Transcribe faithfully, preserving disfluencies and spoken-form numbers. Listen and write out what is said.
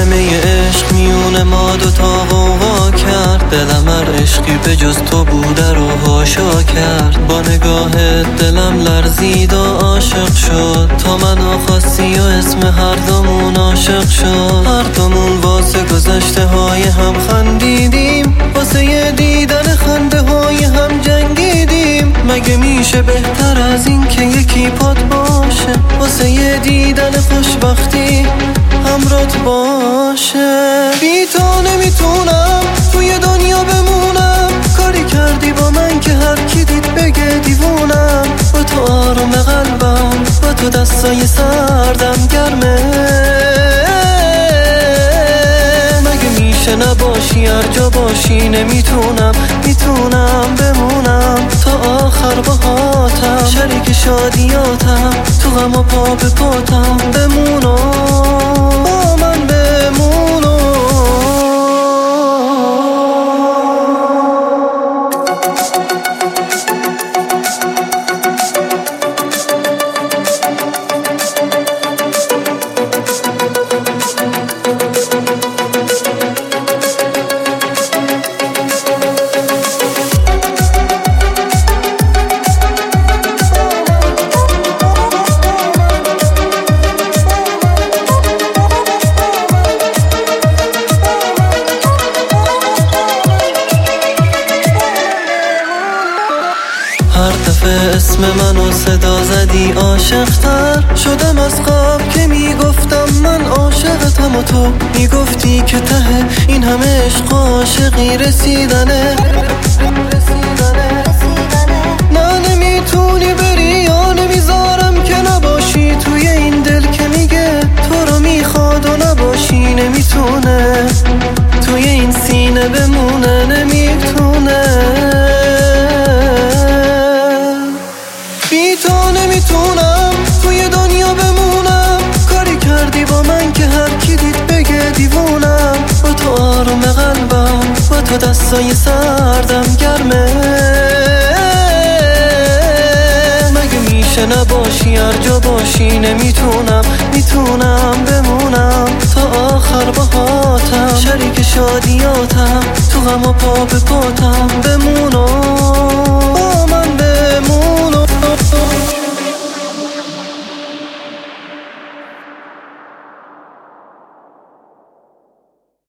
همه عشق میونه ما دوتا غوغا کرد. دلم هر عشقی به جز تو بوده رو هاشا کرد. با نگاه دلم لرزید و عاشق شد. تا منو خواستی و اسم هر دومون عاشق شد. هر دومون واسه گذشته های هم خندیدیم. واسه یه دیدن خنده های هم جنگیدیم. مگه میشه بهتر از این که یکی پات باشه واسه یه دیدن خوشبختی همرات باشه؟ بی تو نمیتونم توی دنیا بمونم. کاری کردی با من که هر کی دید بگه دیوونم. با تو آروم قلبم، با تو دستای سردم گرمه. مگه میشه نباشی هر جا باشی؟ نمیتونم میتونم بمونم تا آخر باهاتم. شریک شادیاتم تو غم و پا به پاتم. بمونم با من بمونم. هر دفعه اسم منو صدا زدی عاشق‌تر شدم از قبل که میگفتم من عاشقتم و تو میگفتی که ته این همه عشق عاشقی رسیدنه. نه نمیتونی بری یا نمیذارم که نباشی توی این دل که میگه تو رو میخواد و نباشی. نمیتونه توی این سینه بمونه. نمیتونه بی تو نمیتونم توی دنیا بمونم. کاری کردی با من که هر کی دید بگه دیوونم. با تو آروم قلبم، با تو دستای سردم گرمه. مگه میشه نباشی هر جا باشی؟ نمیتونم میتونم بمونم تا آخر باهاتم. شریک شادیاتم تو غم و پا به پاتم.